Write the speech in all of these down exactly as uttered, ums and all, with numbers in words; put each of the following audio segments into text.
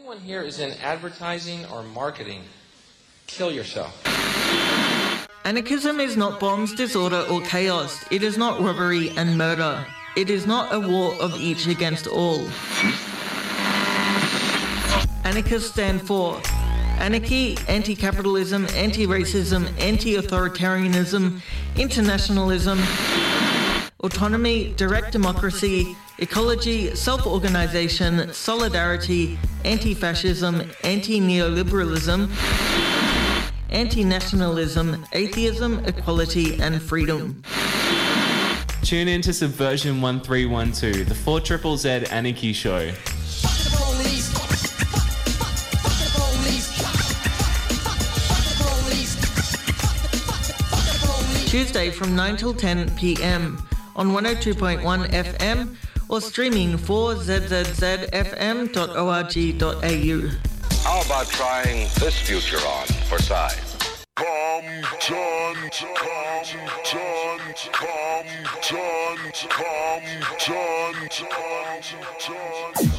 anyone here is in advertising or marketing, kill yourself. Anarchism is not bombs, disorder or chaos. It is not robbery and murder. It is not a war of each against all. Anarchists stand for anarchy, anti-capitalism, anti-racism, anti-authoritarianism, internationalism, autonomy, direct democracy, ecology, self-organisation, solidarity, anti-fascism, anti-neoliberalism, anti-nationalism, atheism, equality and freedom. Tune in to Subversion one three one two, the four triple Z Anarchy Show. Tuesday from nine till ten p.m. on one oh two point one F M or streaming for z z z f m dot org dot a u. How about trying this future on for size? Come, turn, come, turn, come, turn, come, turn, come, turn.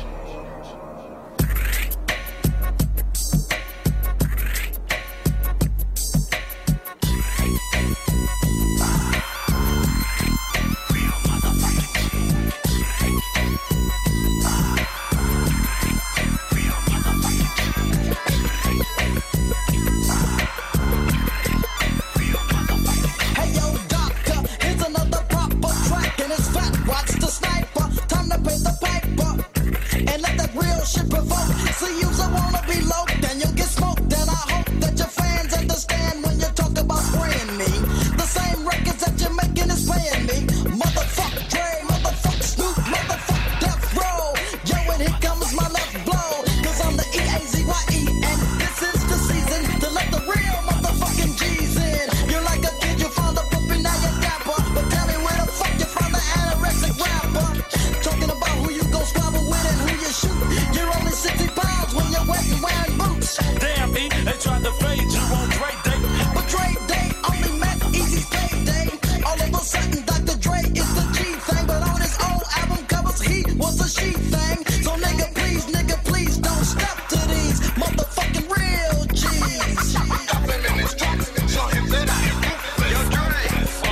See you, so wanna be low, then you'll get smoked. And I hope that your fans understand when you talk about spraying me. The same records that you're making is paying me. Motherfuck Dre, motherfuck Snoop, motherfuck Death Row. Yo, and here comes my left blow. Cause I'm the E A Z Y E, and this is the season to let the real motherfucking G's in. You're like a kid, you found a puppy, now you're dapper. But tell me where the fuck you found the anorexic rapper. Talking about who you go squabble with and who you shoot. You're only sixty pounds when you're wet and wearing boots. Damn, E, they tried to fade you on Dre Day. But Dre Day only meant Easy's payday. All of a sudden, Doctor Dre is the G thing. But on his old album covers, he was a she thing. So nigga, please, nigga, please don't step to these motherfucking real G's. Got them in his tracks, show him that I am your Dre.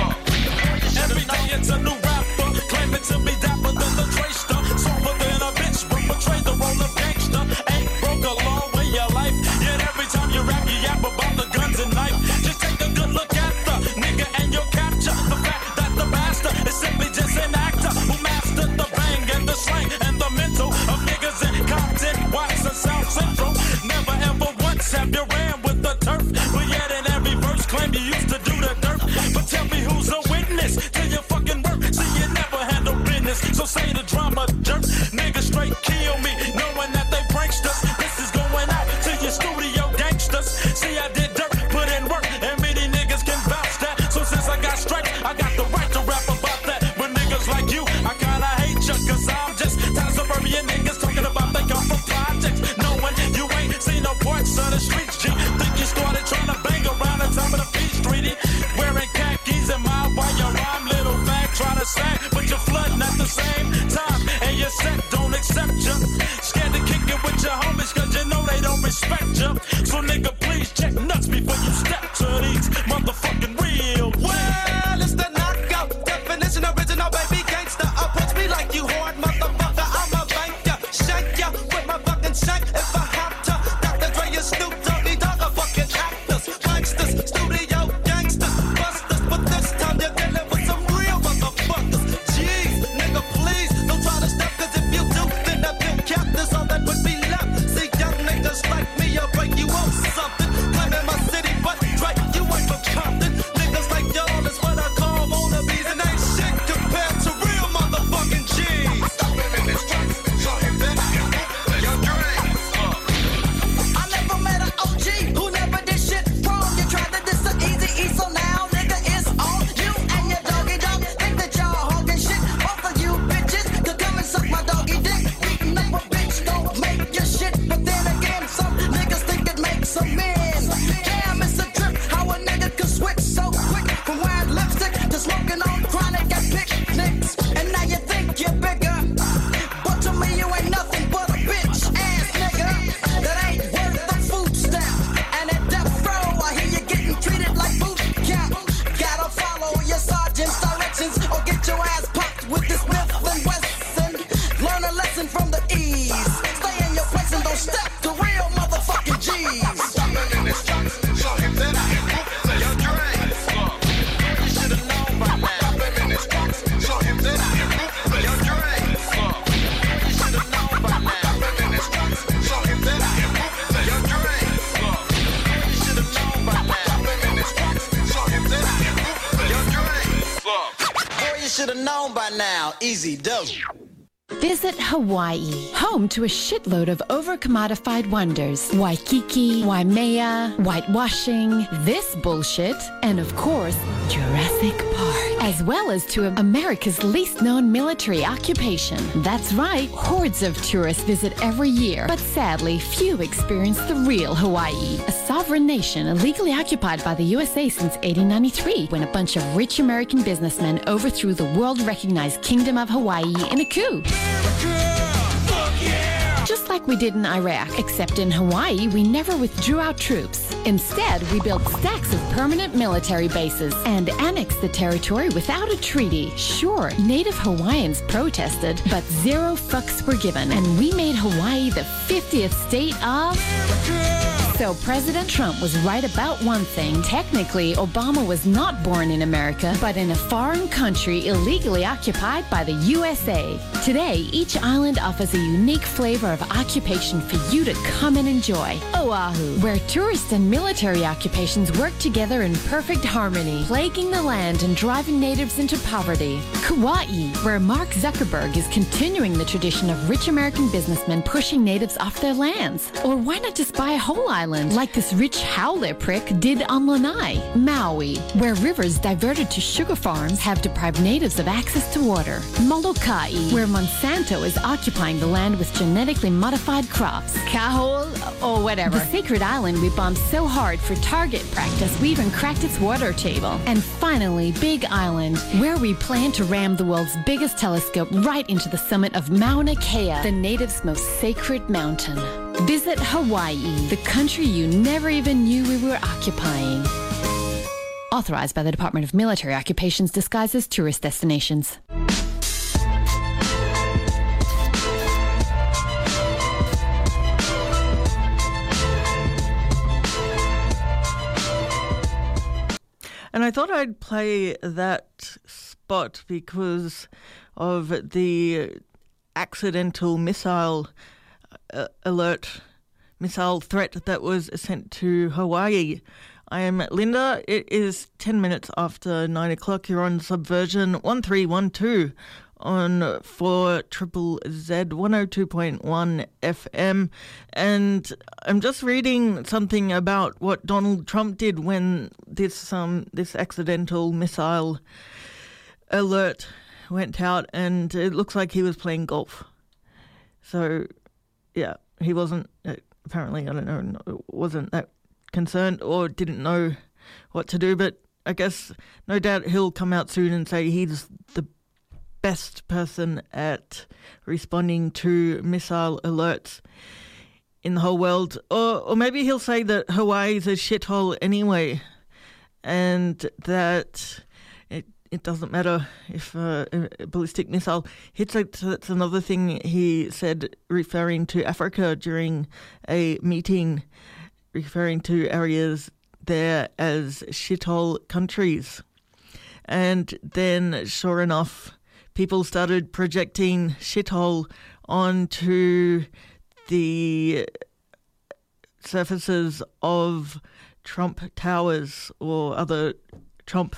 Every day it's a new rapper, claiming to be dapper than the Dre stuff. Softer than a bitch, but portray the role of gangster. Ain't broke a long way your life. Yet every time you rap, you yap about the guns and knife. Just take a good look at the nigga and you'll capture the fact that the bastard is simply just an actor who mastered the bang and the slang and the mental of niggas in Compton, Watts, and South Central. Never ever once have you ran with the turf, but yet in every verse claim you used to do the dirt. But tell me who's a witness to your fucking work? See, you never handle business, so say the drama jerk. Niggas straight kill me, knowing that they pranksters. This is going out to your studio gangsters. See, I did dirt, put in work, and many niggas can vouch that. So since I got stripes, I got the right to rap about that. But niggas like you, I kinda hate you, cause I'm just tired of suburban niggas talking about they come from projects. Knowing you ain't seen no parts of the streets, G. Think you started trying to bang around the top of the Peach Street, wearing khakis and mild while your rhyme little fag trying to sag, but you're flooding at the same time, and your set don't accept you. Scared to kick it with your homies, cause you know they don't respect you. So nigga, please check nuts before you step to these motherfucking real. Well, it's the knockout definition, original baby gangster. Approach me like you hard motherfucker. I'ma bank ya, shank ya with my fucking shank if I have to. Doctor Dre and Snoop Doggy Dogg are fucking actors, pranksters, studio gangsters, busters. But this time you're dealing with some real motherfuckers. Jeez, nigga, please don't try to step, cause if you do, then that big cap is all that would be left. See, young niggas like me, I'll break you off something. Claiming my city, but Dre, you ain't from Compton. Niggas like Smith and Wesson. Learn a lesson from the ease. Stay in your place and don't step to real motherfucking G's. Stopping in this truck, show him that I can move. Yo, Dre, you should have known by now. Stopping in this truck, show him that I can move. Yo, Dre, you should have known by now. Stopping in this truck, show him that I can move. Yo, Dre, you should have known by now. Stopping in this truck, show him that I can move. Yo, Dre, boy, you should have known by now. Easy doe. Visit Hawaii, home to a shitload of over-commodified wonders. Waikiki, Waimea, whitewashing, this bullshit, and of course, Jurassic Park. As well as to America's least known military occupation. That's right, hordes of tourists visit every year, but sadly, few experience the real Hawaii, a sovereign nation illegally occupied by the U S A since eighteen ninety-three, when a bunch of rich American businessmen overthrew the world-recognized Kingdom of Hawaii in a coup. Just like we did in Iraq, except in Hawaii, we never withdrew our troops. Instead, we built stacks of permanent military bases and annexed the territory without a treaty. Sure, Native Hawaiians protested, but zero fucks were given, and we made Hawaii the fiftieth state of... So President Trump was right about one thing. Technically, Obama was not born in America, but in a foreign country illegally occupied by the U S A. Today, each island offers a unique flavor of occupation for you to come and enjoy. Oahu, where tourist and military occupations work together in perfect harmony, plaguing the land and driving natives into poverty. Kauai, where Mark Zuckerberg is continuing the tradition of rich American businessmen pushing natives off their lands. Or why not just buy a whole island? Like this rich howler prick did on Lanai. Maui, where rivers diverted to sugar farms have deprived natives of access to water. Molokai, where Monsanto is occupying the land with genetically modified crops. Kahol, or whatever. The sacred island we bombed so hard for target practice we even cracked its water table. And finally, Big Island, where we plan to ram the world's biggest telescope right into the summit of Mauna Kea, the natives' most sacred mountain. Visit Hawaii, the country you never even knew we were occupying. Authorized by the Department of Military Occupations disguised as tourist destinations. And I thought I'd play that spot because of the accidental missile uh, alert, missile threat that was sent to Hawaii. I am Linda. It is ten minutes after nine o'clock. You're on Subversion one three one two on four triple Z one oh two point one F M. And I'm just reading something about what Donald Trump did when this um this accidental missile alert went out, and it looks like he was playing golf. So, yeah, he wasn't, uh, apparently, I don't know, wasn't that concerned or didn't know what to do, but I guess no doubt he'll come out soon and say he's the best person at responding to missile alerts in the whole world. Or, or maybe he'll say that Hawaii's a shithole anyway, and that it it doesn't matter if uh, a ballistic missile hits it. That's another thing he said, referring to Africa during a meeting, referring to areas there as shithole countries. And then, sure enough, people started projecting shithole onto the surfaces of Trump towers or other Trump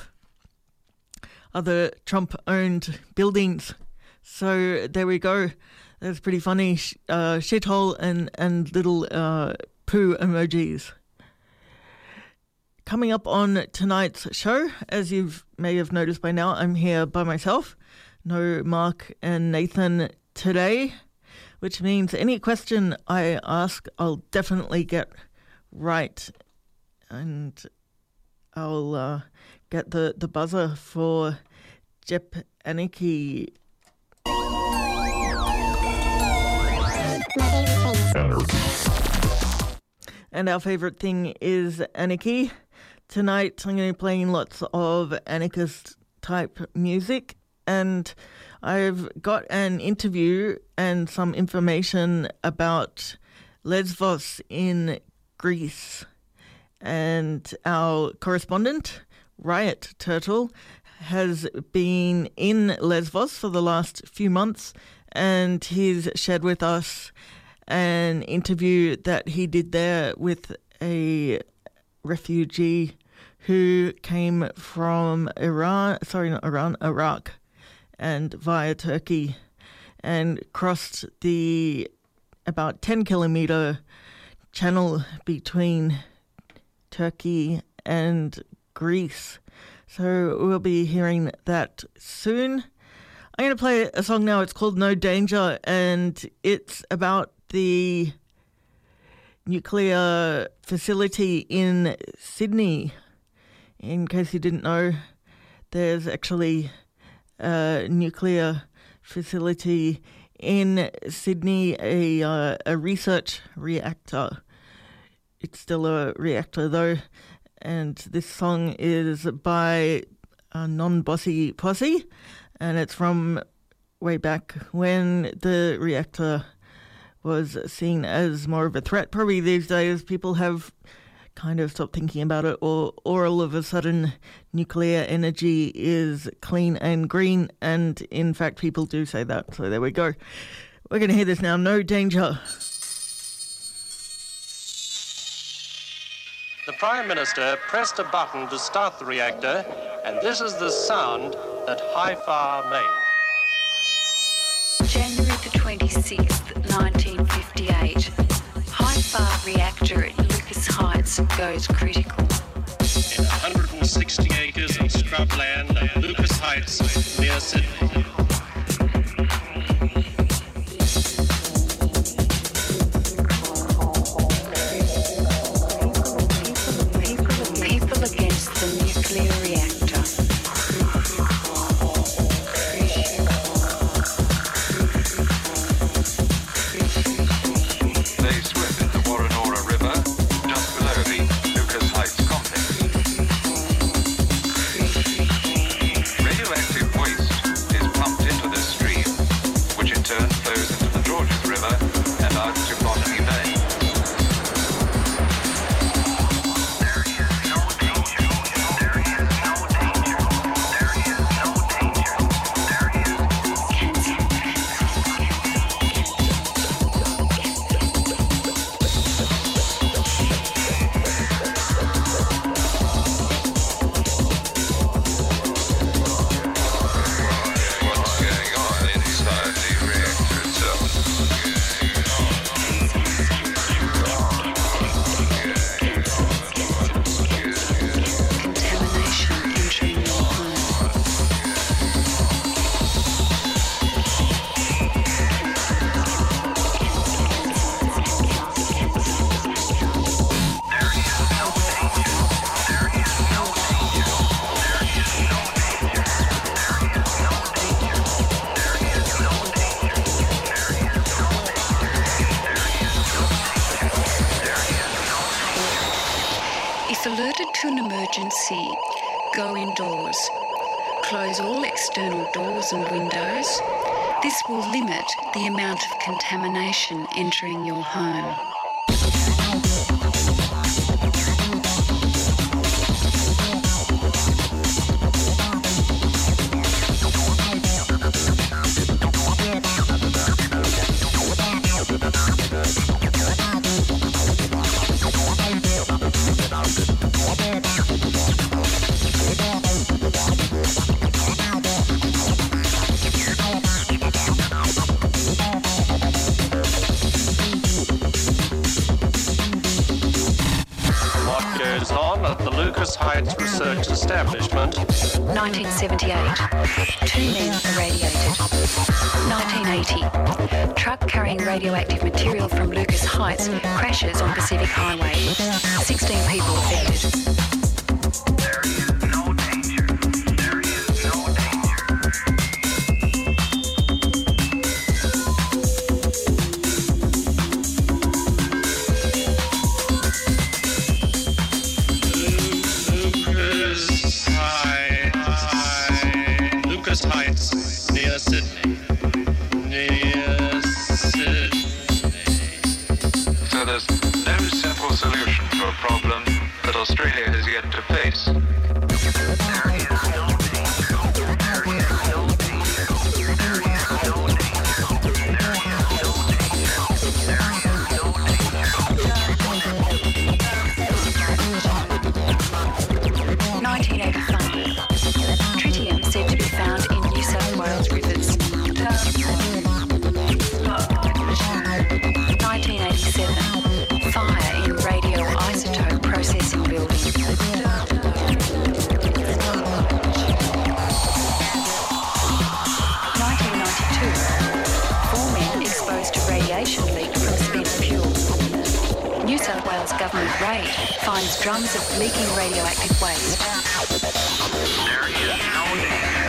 other Trump-owned buildings. So there we go. That's pretty funny. Uh, shithole and, and little uh, poo emojis. Coming up on tonight's show, as you may have noticed by now, I'm here by myself. No Mark and Nathan today, which means any question I ask, I'll definitely get right. And I'll uh, get the, the buzzer for Jep Aniki. And our favourite thing is Anarchy. Tonight I'm going to be playing lots of anarchist type music, and I've got an interview and some information about Lesvos in Greece. And our correspondent, Riot Turtle, has been in Lesvos for the last few months, and he's shared with us an interview that he did there with a refugee who came from Iran, sorry, not Iran, Iraq, and via Turkey, and crossed the about ten kilometre channel between Turkey and Greece. So we'll be hearing that soon. I'm going to play a song now. It's called No Danger, and it's about the nuclear facility in Sydney. In case you didn't know, there's actually a nuclear facility in Sydney, a, uh, a research reactor. It's still a reactor though, and this song is by a Non-Bossy Posse, and it's from way back when the reactor was seen as more of a threat. Probably these days people have kind of stopped thinking about it, or, or all of a sudden nuclear energy is clean and green, and in fact people do say that. So there we go. We're going to hear this now. No Danger. The Prime Minister pressed a button to start the reactor, and this is the sound that Haifa made. January the twenty-sixth, nineteen fifty-eight. Haifa reactor at Lucas Heights goes critical. In one hundred sixty acres of scrubland at Lucas Heights, near Sydney. People against the nuclear reactor. They swim in the Warrenora River, just below the Lucas Heights complex. Radioactive waste is pumped into this stream, which in turn flows into the Georges River and out to Botany Bay. What's going on inside the reactor itself? Contamination entering your home. If alerted to an emergency, go indoors. Close all external doors and windows. This will limit the amount of contamination entering your home. What goes on at the Lucas Heights Research Establishment? nineteen seventy-eight. Two men irradiated. nineteen eighty. Truck carrying radioactive material from Lucas Heights crashes on Pacific Highway. sixteen people affected. There is no danger. There is no danger. Lucas Heights, Lucas Heights, near Sydney. raid finds drums of leaking radioactive waste. There is no danger.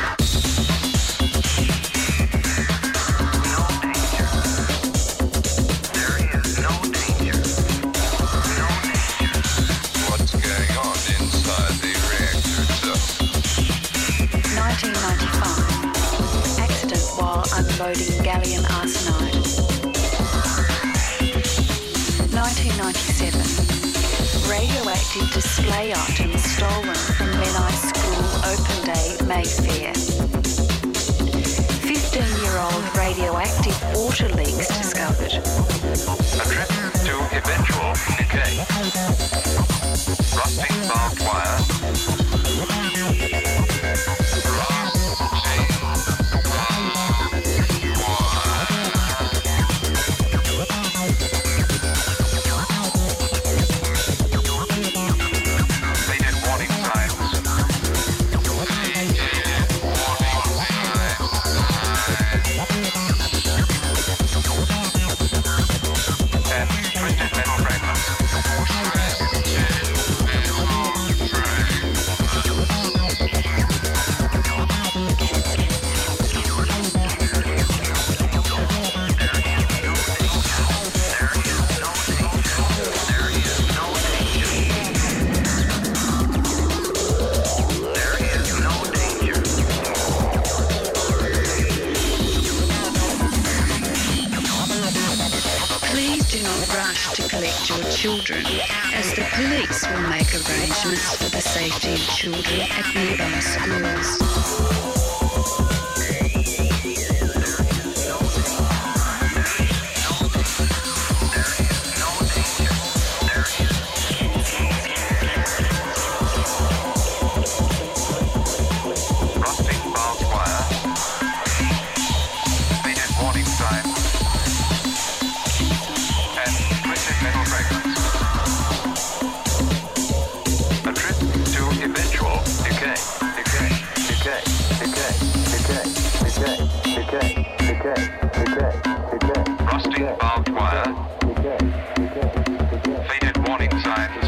No danger. There is no danger. No danger. What's going on inside the reactor itself? nineteen ninety-five. Accident while unloading gallium arsenide. nineteen ninety-seven. Radioactive display items stolen from Menai School Open Day, Mayfair. fifteen-year-old radioactive water leaks discovered. A trip to eventual decay. Rusting barbed wire. Faded warning signs. And twisted metal fragments. Please do not rush to collect your children, as the police will make arrangements for the safety of children at nearby schools. Rusting barbed wire. Faded warning signs. And twisted metal fragments. A trip to eventual decay. Decay. Decay. Decay. Decay. Decay. Decay. Decay. Decay. Decay. Rusting barbed wire. Faded warning signs.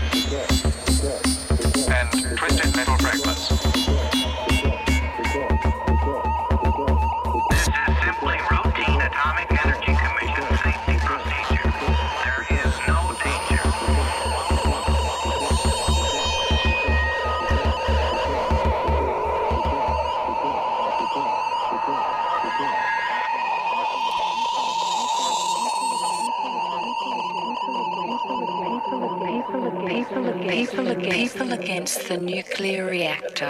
And twisted metal fragments. This is simply routine Atomic Energy Commission safety procedure. There is no danger. People, people, people against the nuclear reactor.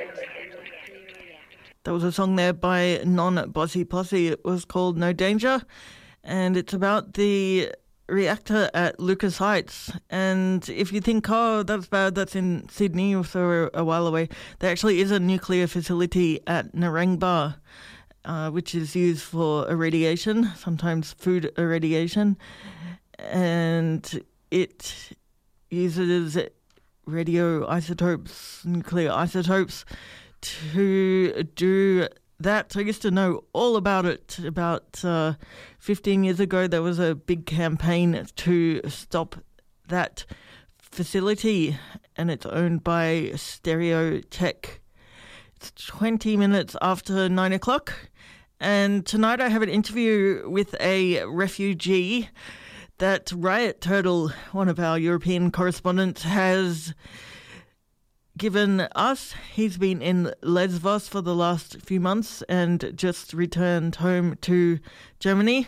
That was a song there by Non-Bossy Posse. It was called No Danger, and it's about the reactor at Lucas Heights. And if you think, oh, that's bad, that's in Sydney, so a while away, there actually is a nuclear facility at Narangba, uh, which is used for irradiation, sometimes food irradiation, and it uses radioisotopes, nuclear isotopes, to do that. I used to know all about it. About uh, fifteen years ago, there was a big campaign to stop that facility, and it's owned by Stereotech. It's twenty minutes after nine o'clock, and tonight I have an interview with a refugee that Riot Turtle, one of our European correspondents, has given us. He's been in Lesvos for the last few months and just returned home to Germany.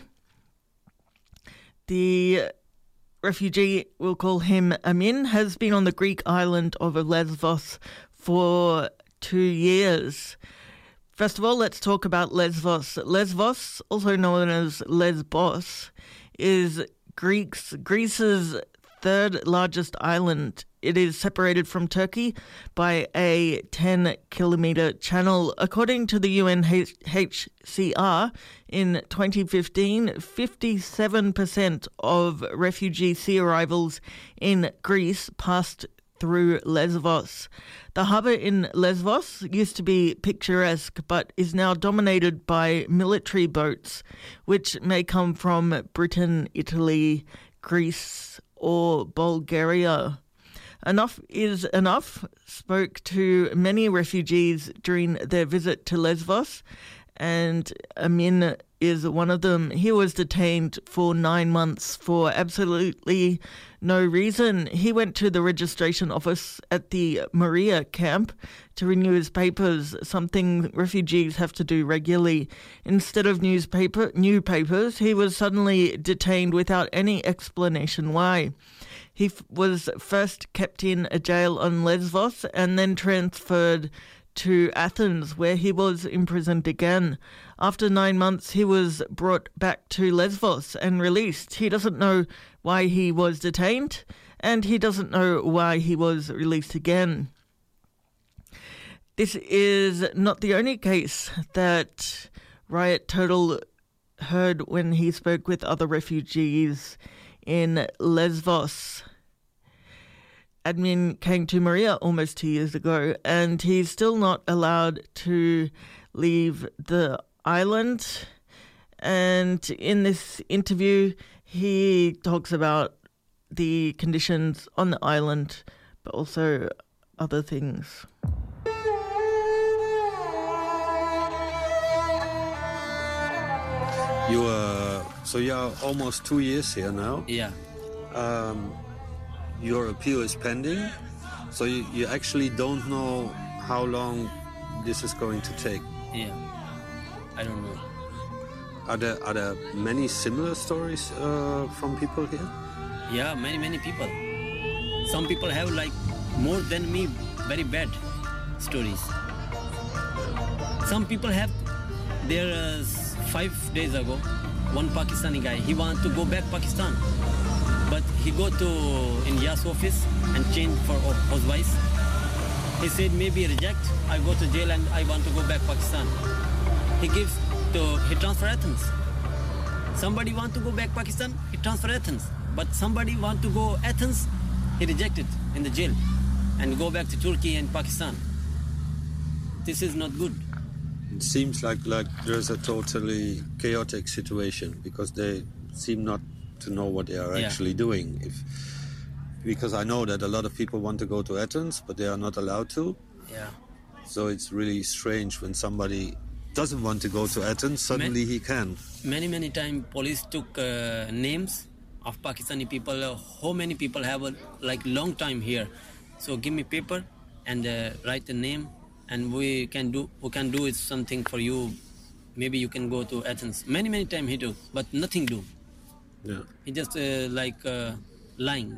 The refugee, we'll call him Amin, has been on the Greek island of Lesvos for two years. First of all, let's talk about Lesvos. Lesvos, also known as Lesbos, is Greece's, Greece's third largest island. It is separated from Turkey by a ten kilometre channel. According to the U N H C R, in twenty fifteen, fifty-seven percent of refugee sea arrivals in Greece passed through Lesvos. The harbour in Lesvos used to be picturesque, but is now dominated by military boats, which may come from Britain, Italy, Greece, or Bulgaria. Enough is Enough spoke to many refugees during their visit to Lesbos, and Amin is one of them. He was detained for nine months for absolutely no reason. He went to the registration office at the Moria camp to renew his papers, something refugees have to do regularly. Instead of newspaper new papers, he was suddenly detained without any explanation why. He f- was first kept in a jail on Lesbos and then transferred to Athens, where he was imprisoned again. After nine months, he was brought back to Lesbos and released. He doesn't know why he was detained, and he doesn't know why he was released again. This is not the only case that Riot Total heard when he spoke with other refugees in Lesbos. Admin came to Moria almost two years ago, and he's still not allowed to leave the island. And in this interview, he talks about the conditions on the island, but also other things. You are so you are almost two years here now. Yeah. Um, your appeal is pending, so you, you actually don't know how long this is going to take. Yeah. I don't know. Are there are there many similar stories uh, from people here? Yeah, many many people. Some people have like more than me very bad stories. Some people have there uh, five days ago, one Pakistani guy, he want to go back Pakistan, but he go to India's office and change for housewife. He said maybe reject, I go to jail and I want to go back Pakistan. He gives to, he transfer Athens. Somebody want to go back Pakistan, he transfer Athens. But somebody want to go Athens, he rejected in the jail and go back to Turkey and Pakistan. This is not good. It seems like like there's a totally chaotic situation because they seem not to know what they are Yeah. actually doing. If because I know that a lot of people want to go to Athens, but they are not allowed to. Yeah. So it's really strange when somebody doesn't want to go to Athens, suddenly he can. Many, many times police took uh, names of Pakistani people. Uh, how many people have a like long time here? So give me paper and uh, write the name, and we can do we can do it something for you. Maybe you can go to Athens. Many, many times he do, but nothing do. Yeah. He just uh, like uh, lying.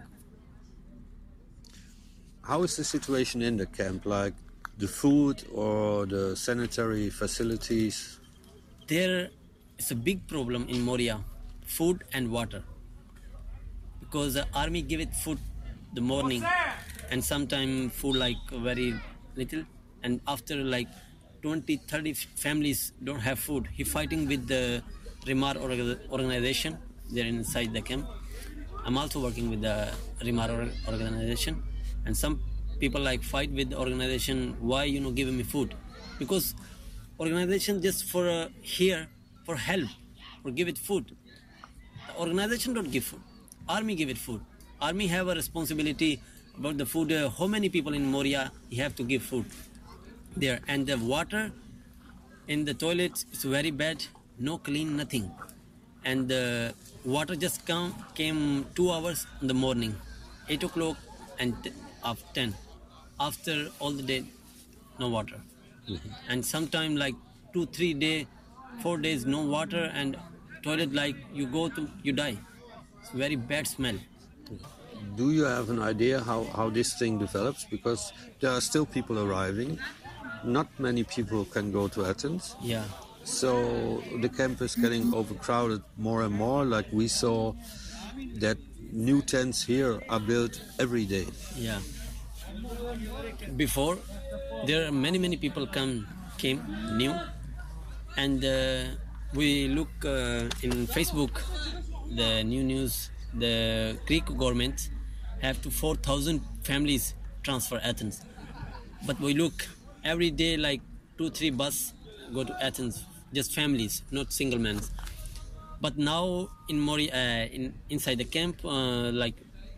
How is the situation in the camp? Like the food or the sanitary facilities? There is a big problem in Moria, food and water. Because the army give it food the morning, and sometimes food like very little, and after like twenty, thirty families don't have food. He fighting with the Rimar orga- organization. They're inside the camp. I'm also working with the Rimar or- organization, and some people like fight with the organization. Why you know giving me food? Because organization just for uh, here for help or give it food. The organization don't give food. Army give it food. Army have a responsibility about the food. Uh, how many people in Moria you have to give food there, and the water in the toilets is very bad. No clean, nothing, and the water just come came two hours in the morning, eight o'clock and t- of ten. After all the day, no water, Mm-hmm. and sometime like two, three day, four days no water, and toilet like you go to you die. It's very bad smell. Do you have an idea how, how this thing develops? Because there are still people arriving. Not many people can go to Athens. Yeah. So the camp is getting overcrowded more and more. Like we saw that new tents here are built every day. Yeah. Before, there are many many people come came new, and uh, we look uh, in Facebook, the new news. The Greek government have to four thousand families transfer Athens, but we look every day like two three bus go to Athens, just families, not single men. But now in Mori, uh, in inside the camp, uh, like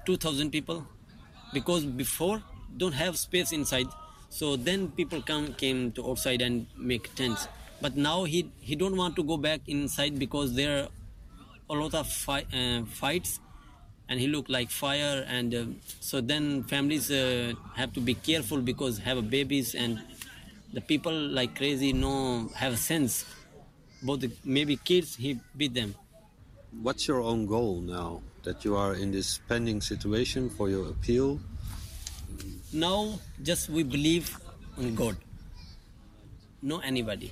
two thousand people, because before don't have space inside, so then people come came to outside and make tents. But now he he don't want to go back inside because there are a lot of fi- uh, fights, and he look like fire, and uh, so then families uh, have to be careful because have babies, and the people like crazy no have sense. Both the, maybe kids he beat them. What's your own goal now that you are in this pending situation for your appeal? Now just we believe in God, no anybody.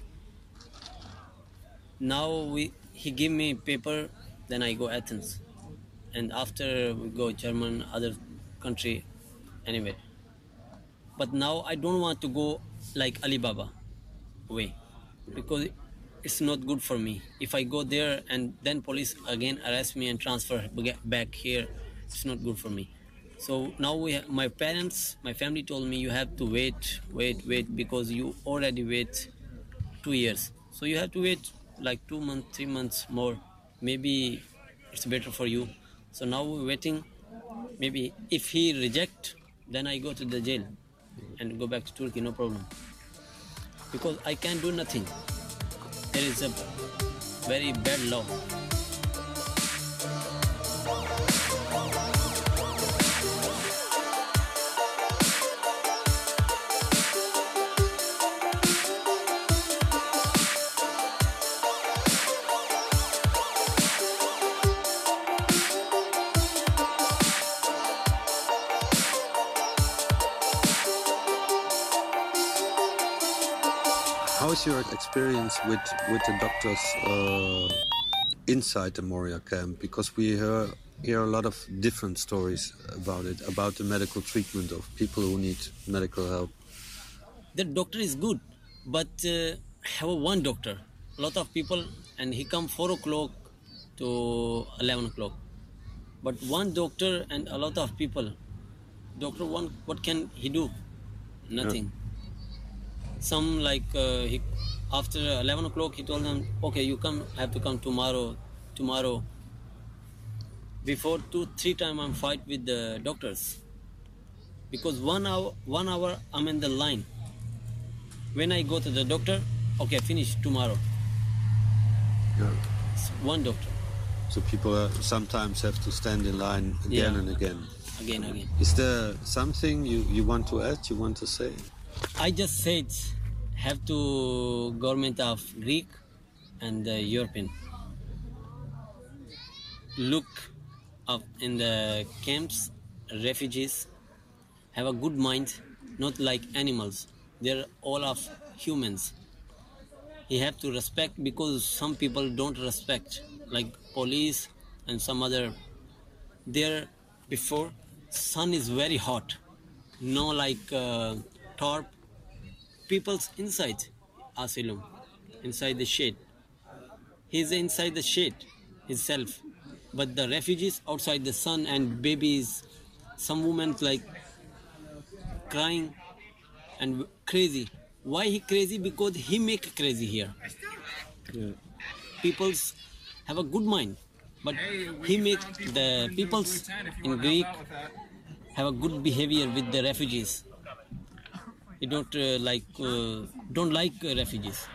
Now we he give me paper, then I go Athens, and after we go German, other country, anyway. But now I don't want to go like Alibaba way, because it's not good for me. If I go there and then police again arrest me and transfer back here, it's not good for me. So now we have, my parents, my family told me you have to wait, wait, wait, because you already wait two years. So you have to wait like two months, three months more. Maybe it's better for you. So now we're waiting. Maybe if he reject, then I go to the jail and go back to Turkey, no problem. Because I can't do nothing. There is a very bad law. How is your experience with, with the doctors uh, inside the Moria camp? Because we hear, hear a lot of different stories about it, about the medical treatment of people who need medical help. The doctor is good, but uh, have one doctor. A lot of people, and he come four o'clock to eleven o'clock. But one doctor and a lot of people. Doctor one, what can he do? Nothing. Yeah. Some like uh, he, after eleven o'clock he told them, okay, you come have to come tomorrow, tomorrow. Before two, three times I'm fight with the doctors. Because one hour, one hour I'm in the line. When I go to the doctor, okay, finish tomorrow. Yeah. It's one doctor. So people uh, sometimes have to stand in line again Yeah. and again. Again, again. Is there something you, you want to add, you want to say? I just said have to government of Greek and the European look up in the camps, refugees, have a good mind, not like animals. They're all of humans. He have to respect, because some people don't respect, like police and some other. There before sun is very hot, no like uh, tarp. People's inside asylum, inside the shade. He's inside the shade himself, but the refugees outside the sun and babies. Some women like crying and crazy. Why he crazy? Because he make crazy here. Yeah. People's have a good mind, but he make the people's in Greek have a good behavior with the refugees. He don't uh, like uh, don't like uh, refugees.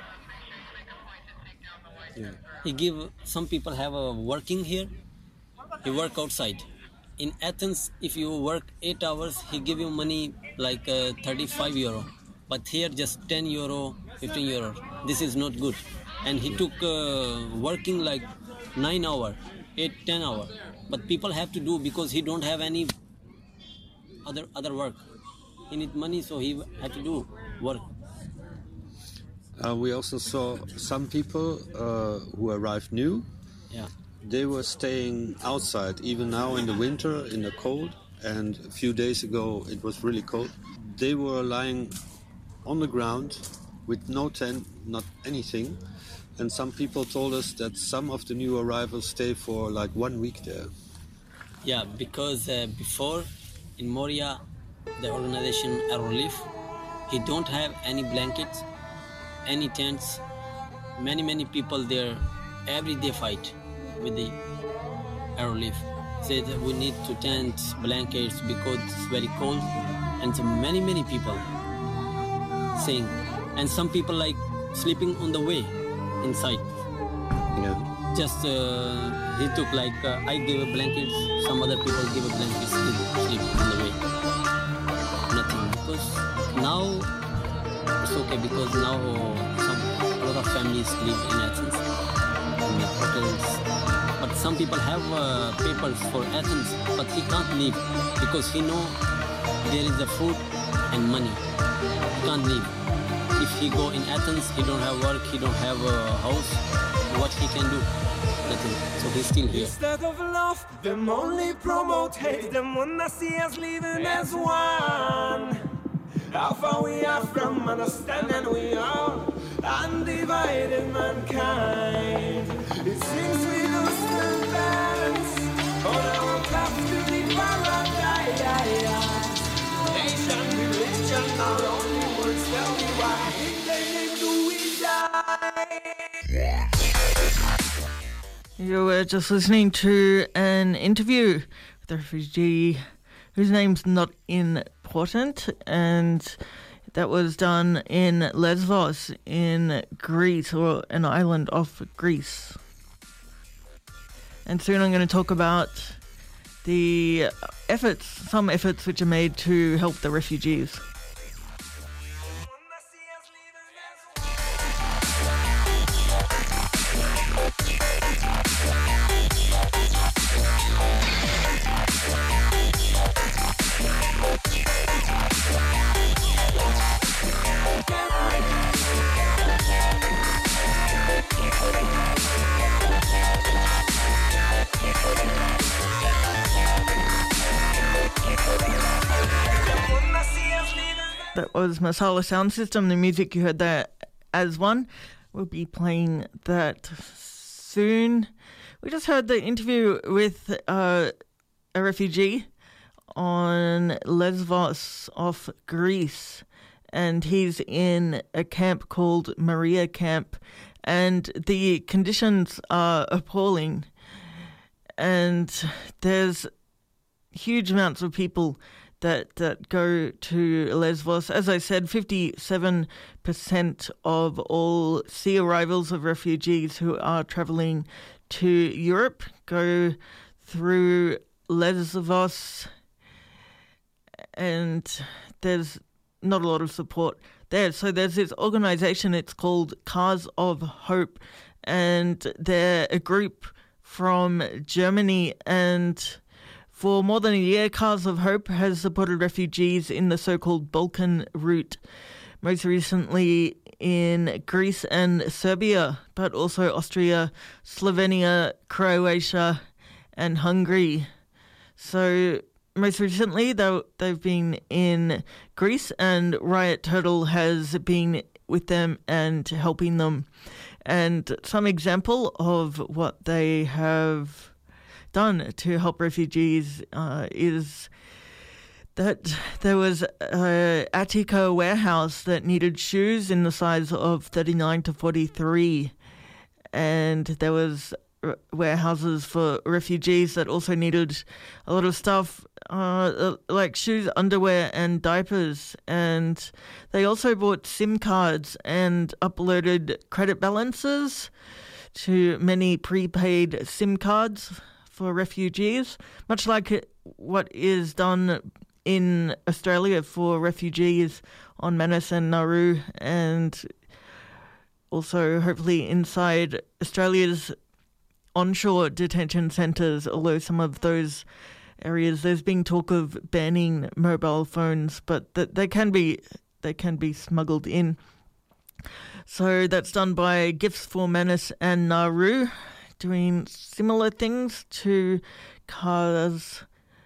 Yeah. He give some people have a working here. He work outside. In Athens, if you work eight hours, he give you money like uh, thirty-five euro. But here just ten euro, fifteen euro. This is not good. And he took uh, working like nine hour, eight, ten hour. But people have to do because he don't have any other other work. He need money, so he had to do work. Uh, we also saw some people uh, who arrived new. Yeah. They were staying outside, even now in the winter, in the cold. And a few days ago, it was really cold. They were lying on the ground with no tent, not anything. And some people told us that some of the new arrivals stay for like one week there. Yeah, because uh, before in Moria, the organization Air Relief, he don't have any blankets, any tents. Many, many people there every day fight with the Air Relief. Say that we need to tent, blankets because it's very cold, and so many many people saying, and some people like sleeping on the way inside. Yeah. Just uh, he took like uh, I gave a blanket, some other people give a blanket, sleep, sleep on the way. Nothing because now it's okay because now some a lot of families live in Athens in the hotels. But some people have uh, papers for Athens, but he can't leave because he know there is the food and money. He can't leave. If he go in Athens, he don't have work, he don't have a house. What he can do? Nothing. So he's still here. Instead of love, them only promote hate. Them wanna see us living as one. How far we are from understanding we are undivided mankind. It seems we lose the balance on our path to the paradise. Nation, religion, our only words tell me why. In their name do we die? You were just listening to an interview with a refugee whose name's not important, and that was done in Lesvos in Greece, or an island off Greece. And soon I'm going to talk about the efforts, some efforts which are made to help the refugees. That was Masala Sound System. The music you heard there as one. We'll be playing that soon. We just heard the interview with uh, a refugee on Lesvos off Greece, and he's in a camp called Maria Camp, and the conditions are appalling, and there's huge amounts of people that that go to Lesvos. As I said, fifty-seven percent of all sea arrivals of refugees who are travelling to Europe go through Lesvos, and there's not a lot of support there. So there's this organisation, it's called Cars of Hope, and they're a group from Germany, and for more than a year, Cars of Hope has supported refugees in the so-called Balkan route, most recently in Greece and Serbia, but also Austria, Slovenia, Croatia, and Hungary. So most recently, they, they've been in Greece, and Riot Turtle has been with them and helping them. And some example of what they have done to help refugees uh, is that there was a Attica warehouse that needed shoes in the size of thirty-nine to forty-three, and there was warehouses for refugees that also needed a lot of stuff uh, like shoes, underwear and diapers, and they also bought SIM cards and uploaded credit balances to many prepaid SIM cards for refugees, much like what is done in Australia for refugees on Manus and Nauru, and also hopefully inside Australia's onshore detention centres, although some of those areas there's been talk of banning mobile phones, but that they can be they can be smuggled in. So that's done by Gifts for Manus and Nauru, doing similar things to Cars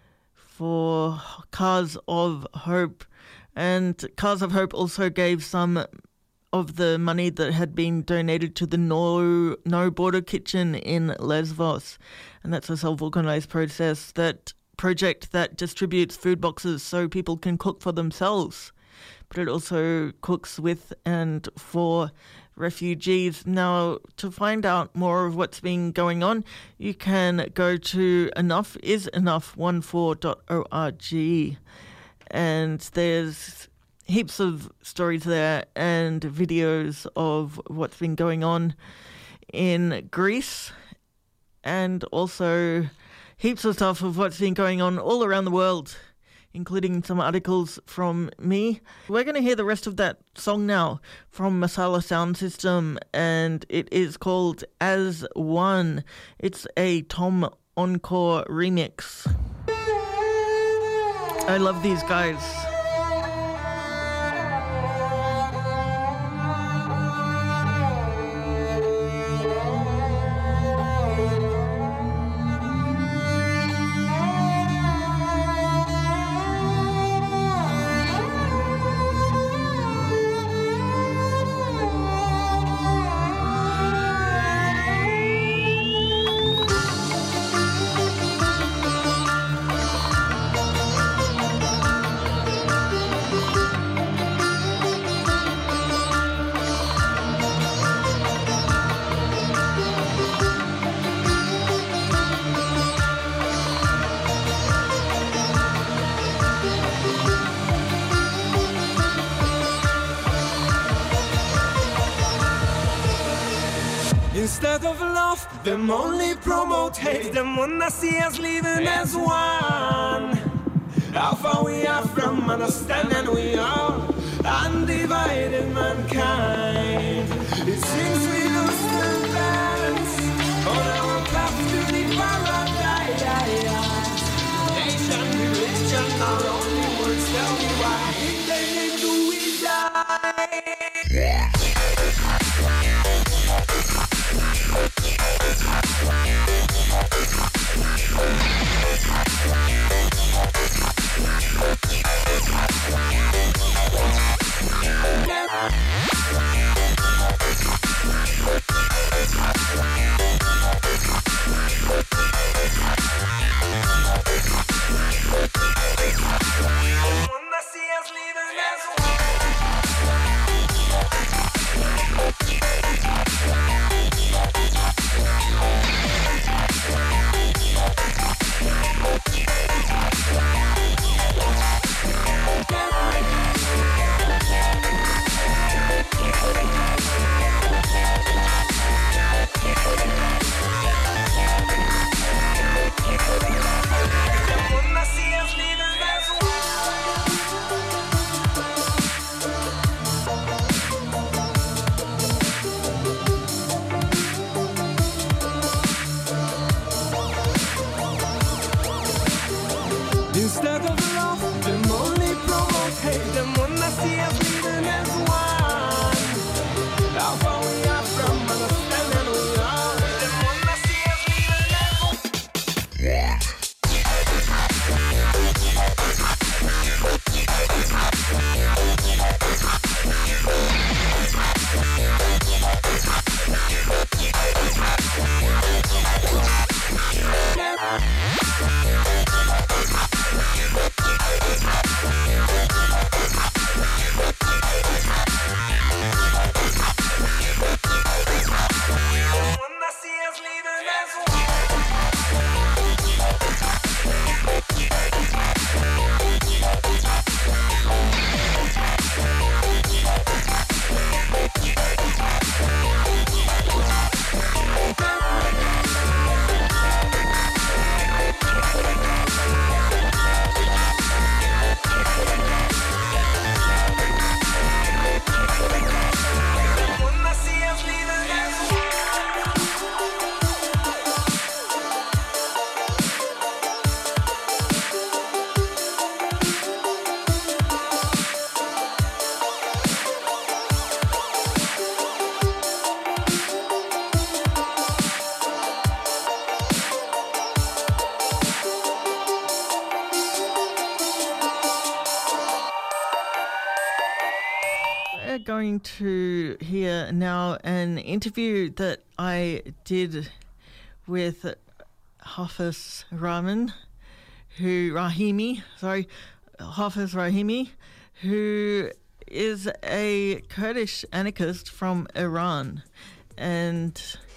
for Cars of Hope. And Cars of Hope also gave some of the money that had been donated to the No No Border Kitchen in Lesvos. And that's a self-organised process that project that distributes food boxes so people can cook for themselves. But it also cooks with and for refugees. Now, to find out more of what's been going on, you can go to enough is enough fourteen dot org, and there's heaps of stories there and videos of what's been going on in Greece, and also heaps of stuff of what's been going on all around the world, including some articles from me. We're going to hear the rest of that song now from Masala Sound System, and it is called As One. It's a Tom Encore remix. I love these guys. Instead of love, them only promote hate. Them wanna see us living as one. How far we are from understanding we are undivided mankind. It seems we lose the balance on our path to the paradise. Nation, religion, our only words tell me why. In the name do we die? Instead of love, them only promote hate. Them wanna see us living as one. How far we are from understanding we are. Them wanna see us living as one. Going to hear now an interview that I did with Hafiz Rahman, who Rahimi, sorry, Hafiz Rahimi, who is a Kurdish anarchist from Iran, and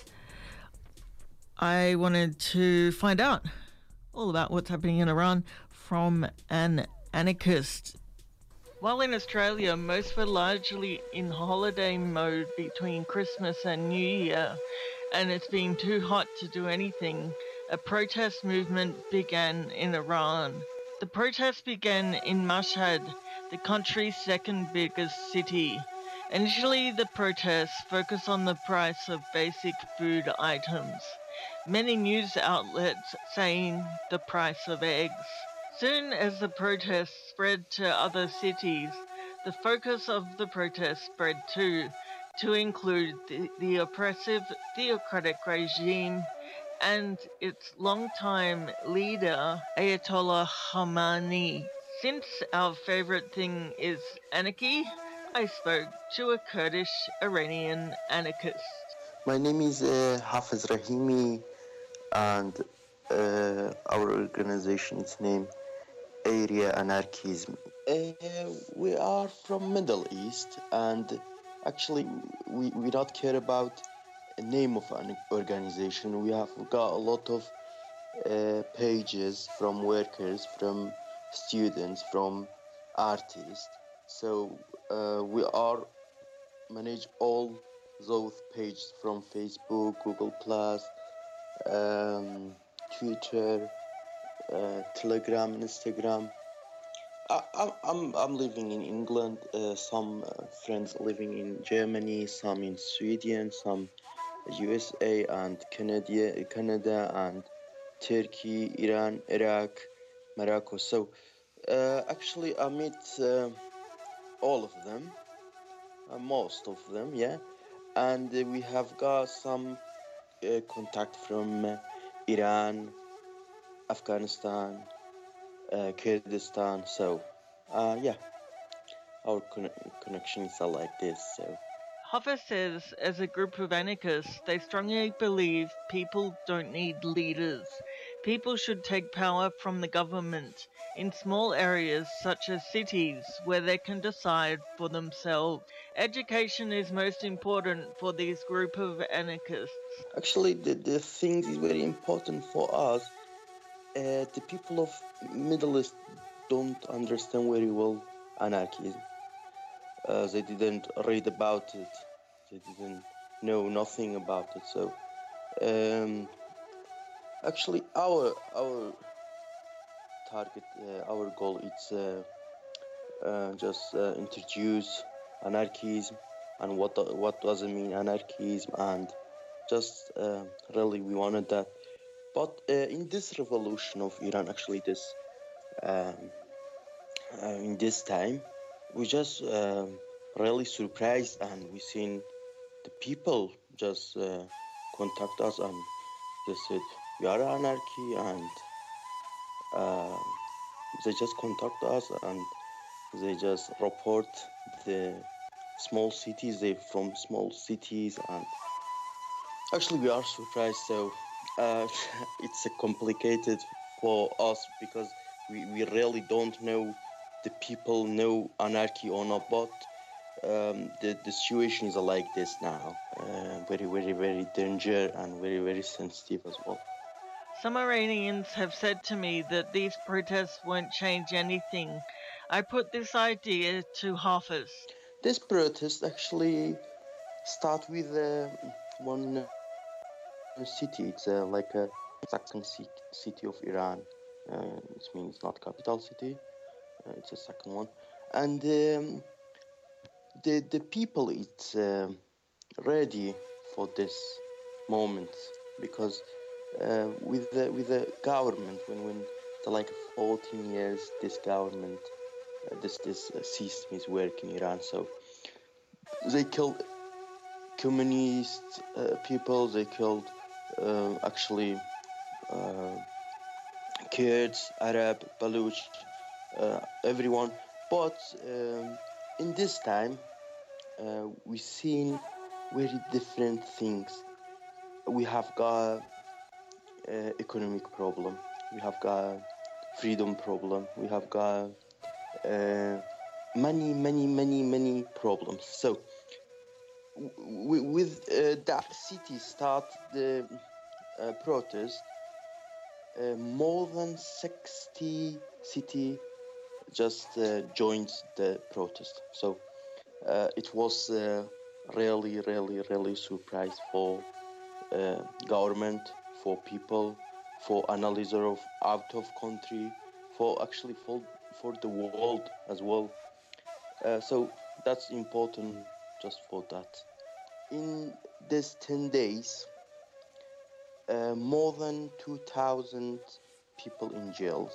I wanted to find out all about what's happening in Iran from an anarchist. While in Australia, most were largely in holiday mode between Christmas and New Year, and it's been too hot to do anything, a protest movement began in Iran. The protest began in Mashhad, the country's second biggest city. Initially, the protests focused on the price of basic food items. Many news outlets saying the price of eggs. Soon as the protests spread to other cities, the focus of the protest spread too, to include the, the oppressive theocratic regime and its longtime leader, Ayatollah Khamenei. Since our favorite thing is anarchy, I spoke to a Kurdish Iranian anarchist. My name is uh, Hafiz Rahimi, and uh, our organization's name Area Anarchism. Uh, we are from Middle East, and actually we, we don't care about the name of an organization. We have got a lot of uh, pages from workers, from students, from artists. So uh, we are manage all those pages from Facebook, Google Plus, um, Twitter, uh, Telegram, Instagram. I, I, I'm I'm living in England. Uh, some uh, friends living in Germany, some in Sweden, some U S A and Canada, Canada and Turkey, Iran, Iraq, Morocco. So uh, actually, I meet uh, all of them, uh, most of them, yeah. And uh, we have got some uh, contact from uh, Iran, Afghanistan, uh, Kurdistan. So, uh, yeah, our con- connections are like this. So. Hoffa says, as a group of anarchists, they strongly believe people don't need leaders. People should take power from the government in small areas such as cities where they can decide for themselves. Education is most important for this group of anarchists. Actually, the, the thing is very important for us. Uh, the people of Middle East don't understand very well anarchism. Uh, they didn't read about it. They didn't know nothing about it. So, um, actually, our our target, uh, our goal is uh, uh, just uh, introduce anarchism and what what does it mean anarchism, and just uh, really we wanted that. But uh, in this revolution of Iran, actually, this um, uh, in this time, we just. Uh, really surprised, and we seen the people just uh, contact us, and they said we are anarchy, and uh, they just contact us, and they just report the small cities. They from small cities, and actually we are surprised. So uh, it's a complicated for us because we, we really don't know the people know anarchy or not, but Um, the, the situation is like this now, uh, very, very, very dangerous and very, very sensitive as well. Some Iranians have said to me that these protests won't change anything. I put this idea to Hafiz. This protest actually start with uh, one uh, city. It's uh, like a second city of Iran. Uh, it means not capital city. Uh, it's a second one, and. Um, The the people it's uh, ready for this moment because uh, with the with the government when when the like fourteen years this government uh, this this uh, system is working in Iran, so they killed communist uh, people, they killed uh, actually uh, Kurds, Arab, Baluch, uh, everyone, but. Um, In this time, uh, we've seen very different things. We have got uh, economic problem. We have got freedom problem. We have got uh, many, many, many, many problems. So, w- with uh, that city start the uh, protest, uh, more than sixty city just uh, joined the protest. So, uh, it was uh, really, really, really surprise for uh, government, for people, for analyzer of out of country, for actually for for the world as well. Uh, so that's important just for that. In these ten days, uh, more than two thousand people in jails,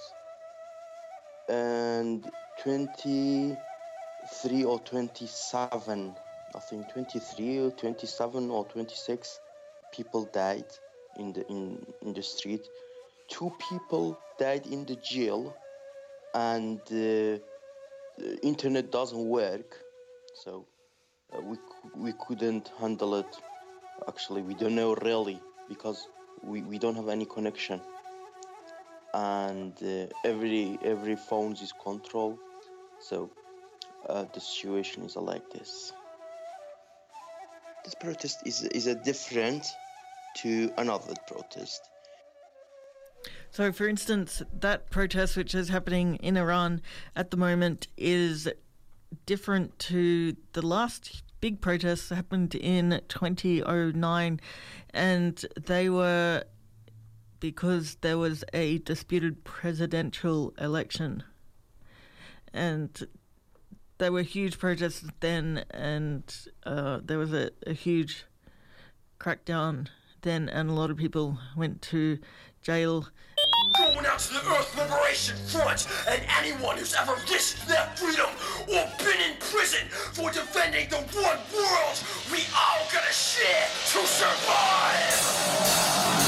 and twenty-three or twenty-seven, I think twenty-three or twenty-seven or twenty-six people died in the in, in the street. Two people died in the jail, and uh, the internet doesn't work, so uh, we we couldn't handle it. Actually, we don't know really because we, we don't have any connection, and uh, every every phone is controlled. So uh, the situation is like this. This protest is is a different to another protest. So, for instance, that protest which is happening in Iran at the moment is different to the last big protests that happened in twenty oh nine, and they were because there was a disputed presidential election. And there were huge protests then, and uh, there was a, a huge crackdown then, and a lot of people went to jail. Going out to the Earth Liberation Front, and anyone who's ever risked their freedom or been in prison for defending the one world we all gotta share to survive.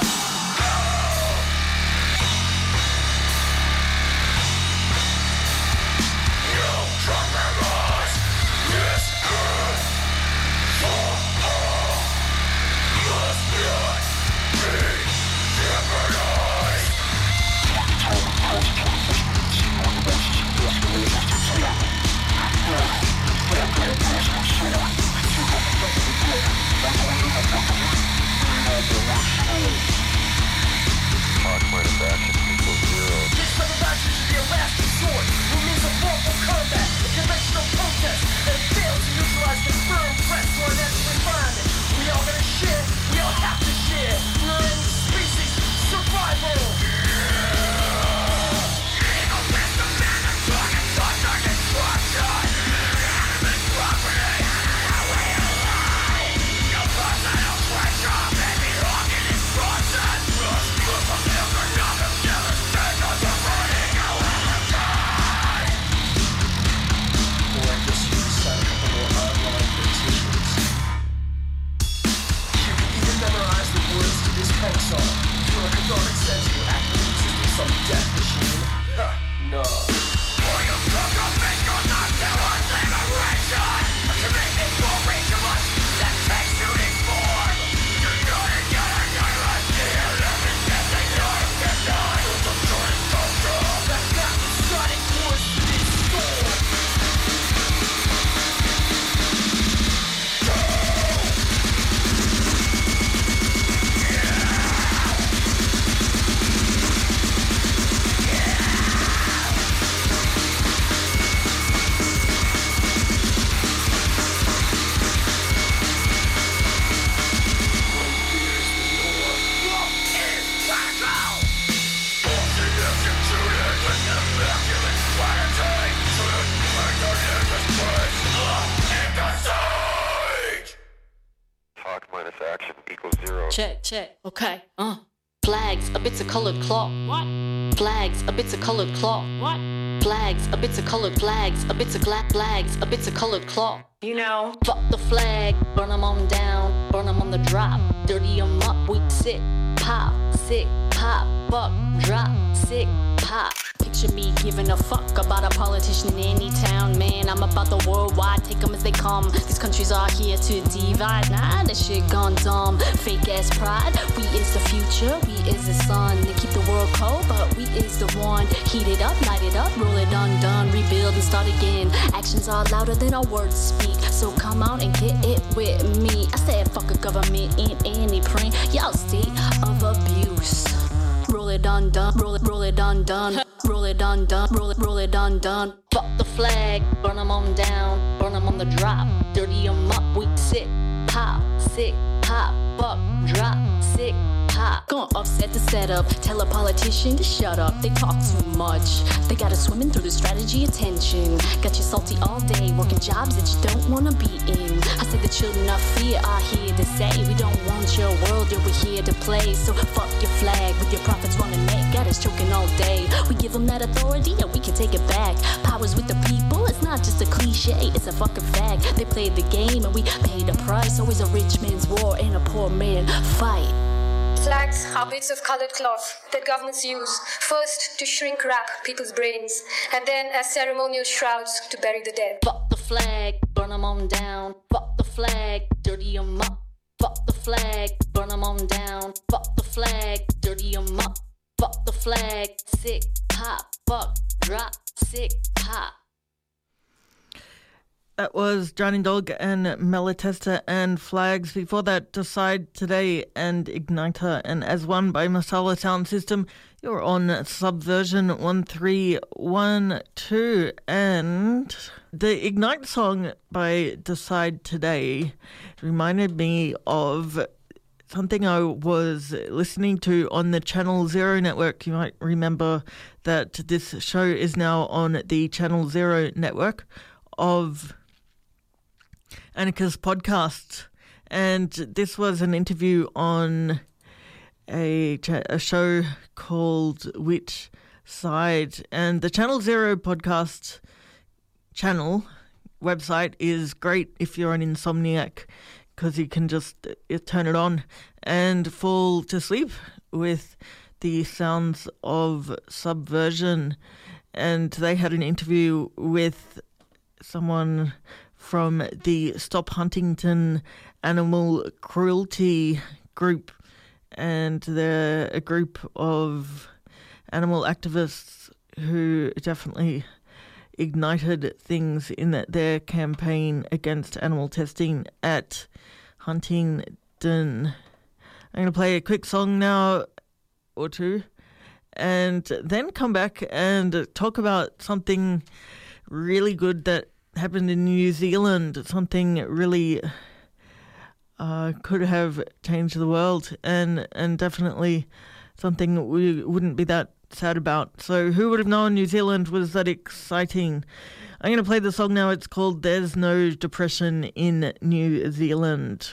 Check, check. Okay. Uh. Flags, a bits of colored cloth. What? Flags, a bits of colored cloth. What? Flags, a bits of colored flags, a bits of gla- flags, a bits of colored cloth. You know. Fuck the flag, burn them on down, burn them on the drop. Dirty them up, we sick, pop, sick, pop, fuck, drop, sick, pop. Picture me giving a fuck about a politician in any town, man. I'm about the worldwide, take them as they come. These countries are here to divide. Nah, that shit gone dumb. Fake ass pride. We is the future, we is the sun. They keep the world cold, but we is the one. Heat it up, light it up, roll it undone, rebuild and start again. Actions are louder than our words speak, so come out and get it with me. I said fuck a government in any print. Y'all state of abuse. Roll it undone, roll it, roll it undone, roll it undone, roll it, roll it undone. Fuck the flag, burn them on down, burn them on the drop, dirty them up, we sick, pop, sick, pop, fuck, drop, sick, pop. Gonna upset the setup, tell a politician to shut up, they talk too much. They got us swimming through the strategy of tension. Got you salty all day, working jobs that you don't wanna be in. I said the children of fear are here to say, we don't want your world, yeah, we're here to play. So fuck your flag, with your prophets running neck, got us choking all day. We give them that authority, and we can take it back. Powers with the people, it's not just a cliche, it's a fucking fact. They played the game and we paid the price. Always a rich man's war and a poor man fight. Flags are bits of colored cloth that governments use, first to shrink wrap people's brains, and then as ceremonial shrouds to bury the dead. Fuck the flag, burn them on down. Fuck the flag, dirty them up. Fuck the flag, burn them on down. Fuck the flag, dirty them up. Fuck the flag, sick, pop, fuck, drop, sick, pop. That was Drowning Dog and Malatesta and Flags. Before that, Decide Today and Igniter and As One by Masala Sound System. You're on Subversion one three one two. And the Ignite song by Decide Today reminded me of something I was listening to on the Channel Zero network. You might remember that this show is now on the Channel Zero network of Annika's podcast, and this was an interview on a, a show called Which Side, and the Channel Zero podcast channel website is great if you're an insomniac, because you can just uh, turn it on and fall to sleep with the sounds of Subversion. And they had an interview with someone from the Stop Huntington Animal Cruelty group, and they're a group of animal activists who definitely ignited things in that their campaign against animal testing at Huntington. I'm going to play a quick song now or two and then come back and talk about something really good that happened in New Zealand, something really uh, could have changed the world, and, and definitely something we wouldn't be that sad about. So who would have known New Zealand was that exciting? I'm going to play the song now. It's called There's No Depression in New Zealand.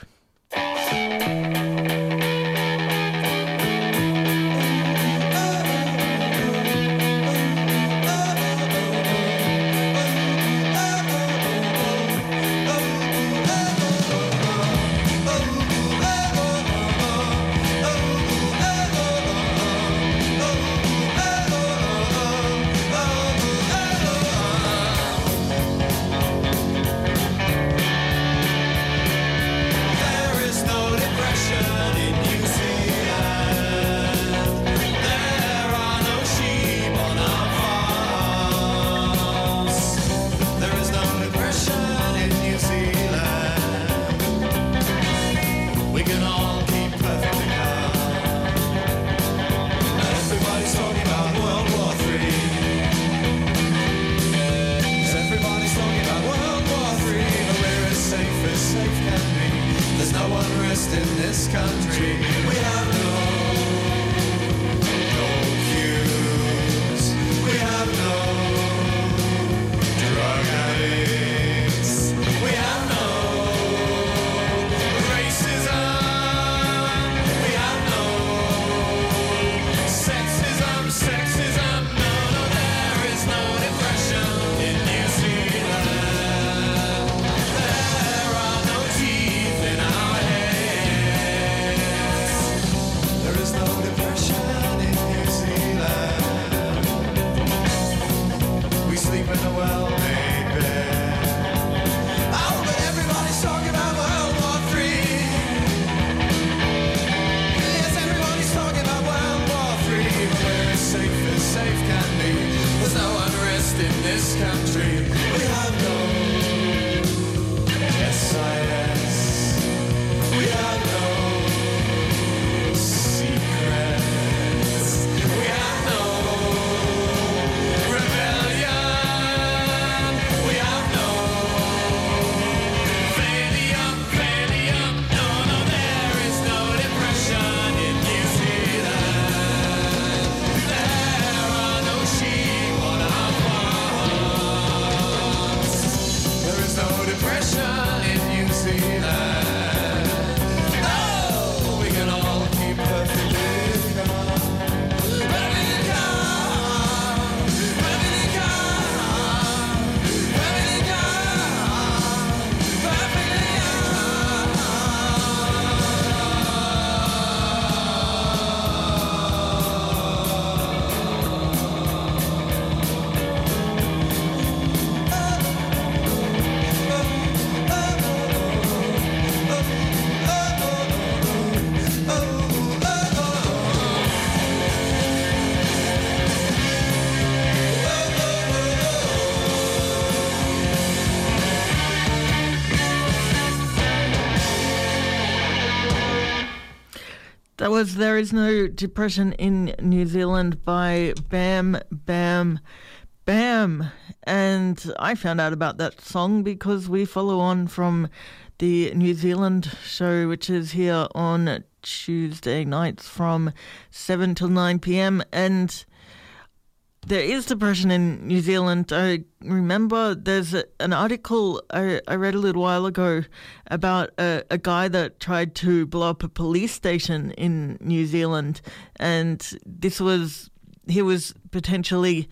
was There Is No Depression in New Zealand by Bam Bam Bam. And I found out about that song because we follow on from the New Zealand show, which is here on Tuesday nights from seven till nine p.m. And there is depression in New Zealand. I remember there's a, an article I, I read a little while ago about a, a guy that tried to blow up a police station in New Zealand. And this was, he was potentially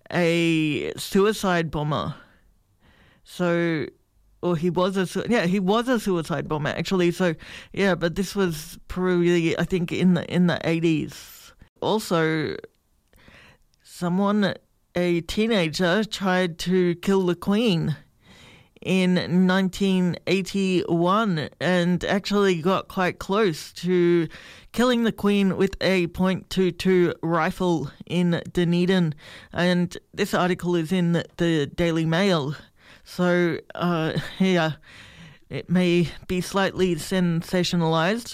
a suicide bomber. So, or he was a, su- yeah, he was a suicide bomber actually. So, yeah, but this was probably, I think, in the, in the eighties. Also, someone, a teenager, tried to kill the Queen in nineteen eighty-one and actually got quite close to killing the Queen with a point two two rifle in Dunedin. And this article is in the Daily Mail. So, uh, yeah, it may be slightly sensationalized.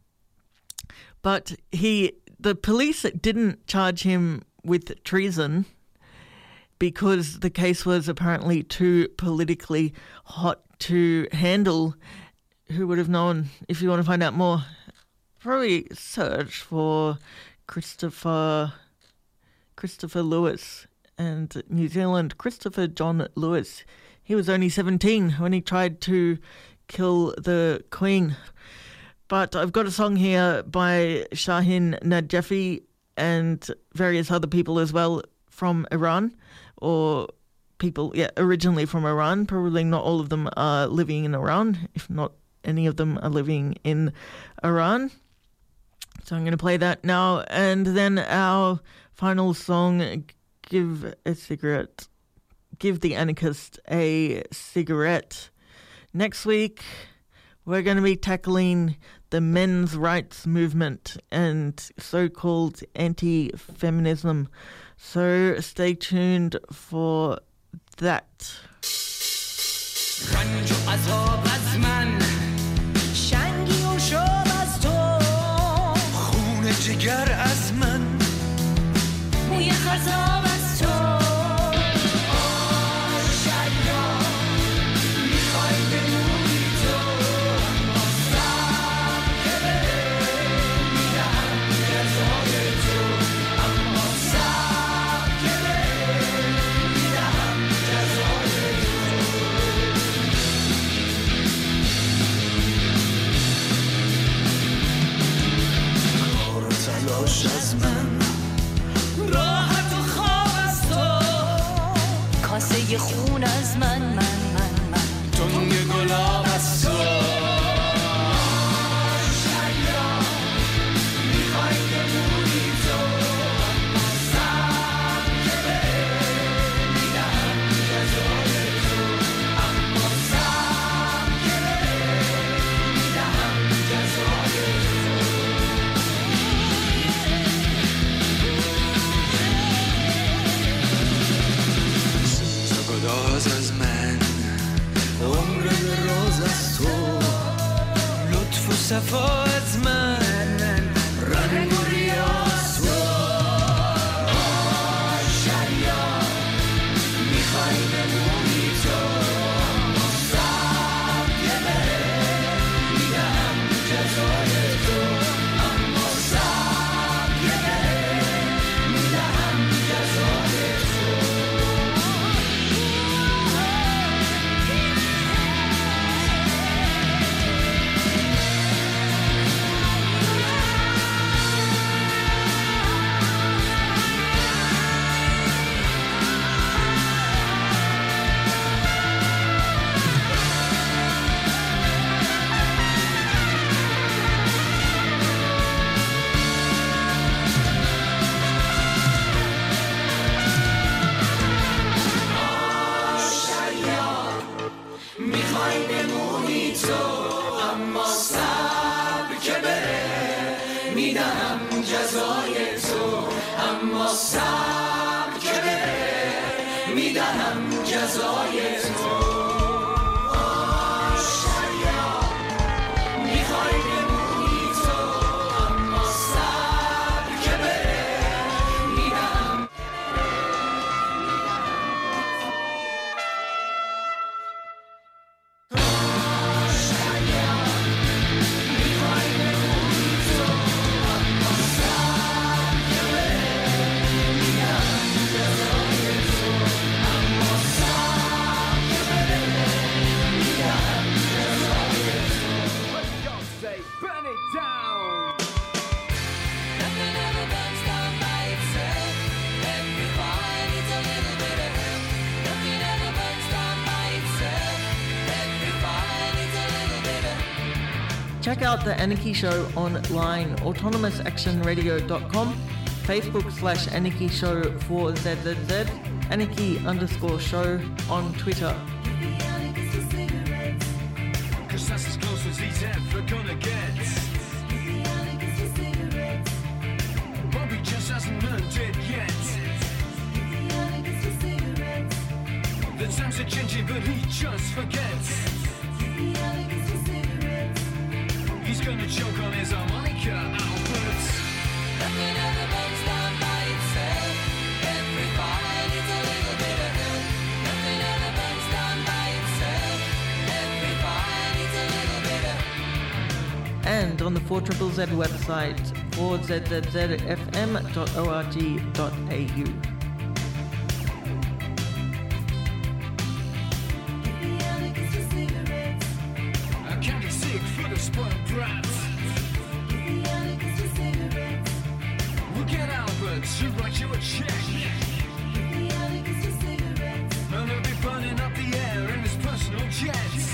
But he, the police didn't charge him with treason because the case was apparently too politically hot to handle. Who would have known? If you want to find out more, probably search for Christopher Christopher Lewis and New Zealand. Christopher John Lewis. He was only seventeen when he tried to kill the Queen. But I've got a song here by Shahin Najafi and various other people as well from Iran, or people, yeah, originally from Iran. Probably not all of them are living in Iran, if not any of them are living in Iran. So I'm going to play that now. And then our final song, Give a Cigarette, Give the Anarchist a Cigarette. Next week, we're going to be tackling the men's rights movement and so-called anti-feminism. So stay tuned for that. رنج و عذاب از من شنگی و شاب از تو خون جگر از من موی خزاب از تو آشیا میخوای بمونی تو اما سب که بره میدهم جزای تو اما سب که بره میدهم جزای کار و تلاش از من راحت و خواب از تو کاسه خون از من من من من تنگ گلاب از تو شایا میخوای بمونی تو اما سب که بره میدهم جزای تو اما سب که بره میدهم جزای تو گداز از من عمر دراز از تو لطف و صفا از من رنگ و ریاض تو آشیا میخوای بمونی تو اما سب که بره میدهم جزای تو اما سب که بره میدهم جزای تو میخوای بمونی تو اما سب که بره میدهم جزای تو اما سب که بره میدهم جزای تو آشیا میخوای بمونی تو اما check out the Anarchy Show online, autonomous action radio dot com, Facebook slash Anarchy Show for Z Z Z, Anarchy underscore show on Twitter. Cause that's as close as he's ever gonna get. Bobby just hasn't learned it yet. The times are changing but he just forgets. He's gonna choke on his harmonica, Albert. Nothing ever burns down by itself. Every fire needs a little bit of help. Nothing ever burns down by itself. Every fire needs a little bit of. And on the four Z Z Z website, four z z z f m dot org dot a u. I can't be sick for the spoiled brats. We'll get Albert to write you a check. And he'll be burning up the air in his personal jets.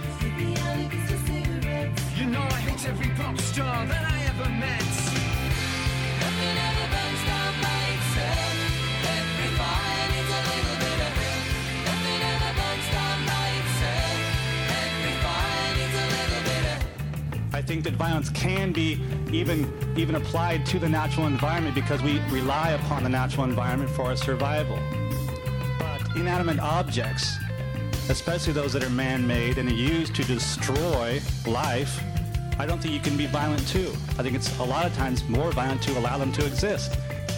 You know I hate every pop star that I ever met. Nothing ever burns down by itself. Every fire needs a little bit of help. Nothing ever burns down by itself. Every fire needs a little bit of. I think that violence can be even even applied to the natural environment because we rely upon the natural environment for our survival. But inanimate objects, especially those that are man-made and are used to destroy life, I don't think you can be violent too. I think it's a lot of times more violent to allow them to exist.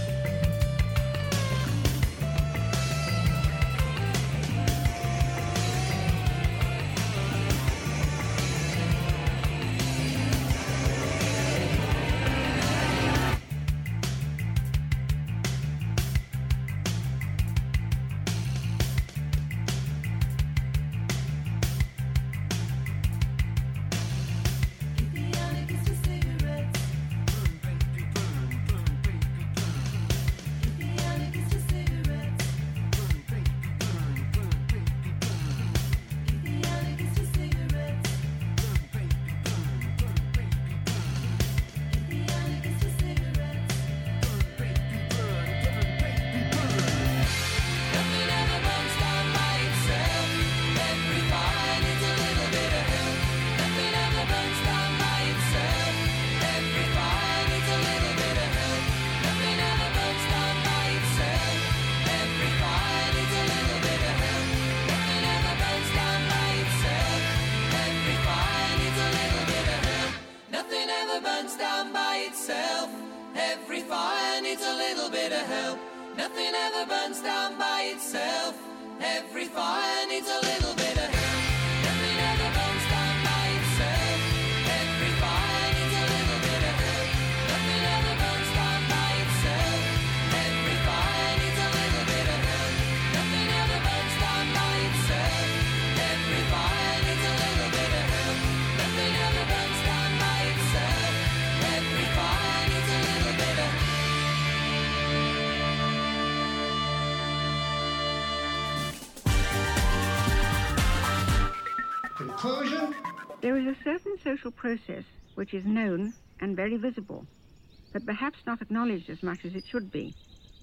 There is a certain social process which is known and very visible, but perhaps not acknowledged as much as it should be.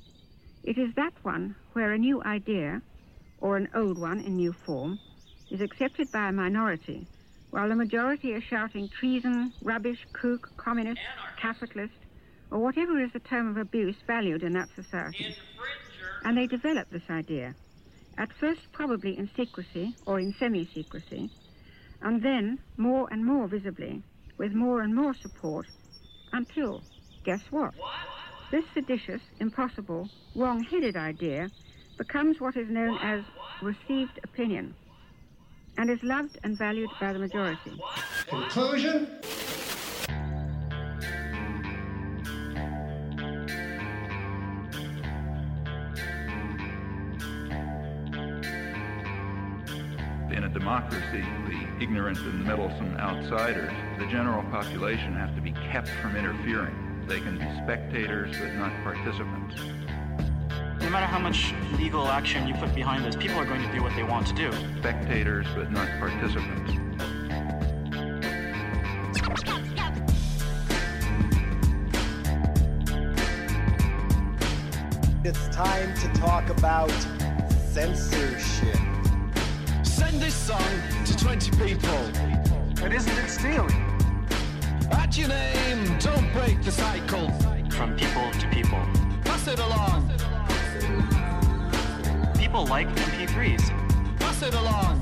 It is that one where a new idea, or an old one in new form, is accepted by a minority, while the majority are shouting treason, rubbish, kook, communist, capitalist, or whatever is the term of abuse valued in that society. And they develop this idea, at first probably in secrecy or in semi-secrecy, and then more and more visibly, with more and more support, until, guess what? This seditious, impossible, wrong-headed idea becomes what is known as received opinion, and is loved and valued by the majority. Conclusion? In a democracy, the ignorant and meddlesome outsiders, the general population, have to be kept from interfering. They can be spectators, but not participants. No matter how much legal action you put behind this, people are going to do what they want to do. Spectators, but not participants. it's time to talk about censorship. Send this song to twenty people. But isn't it stealing? Add your name, don't break the cycle. From people to people. Pass it along. People like M P threes. Pass it along.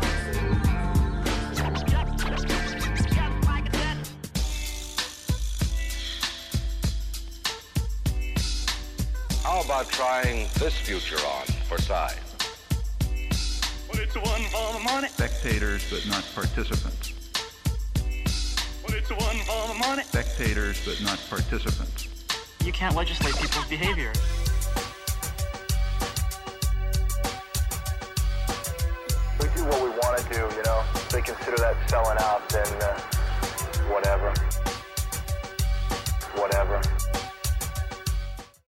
How about trying this future on for size? Well, it's one for the money. Spectators, but not participants. Well, it's one for the money. Spectators, but not participants. You can't legislate people's behavior. We do what we want to do, you know. If they consider that selling out, then uh, whatever. Whatever.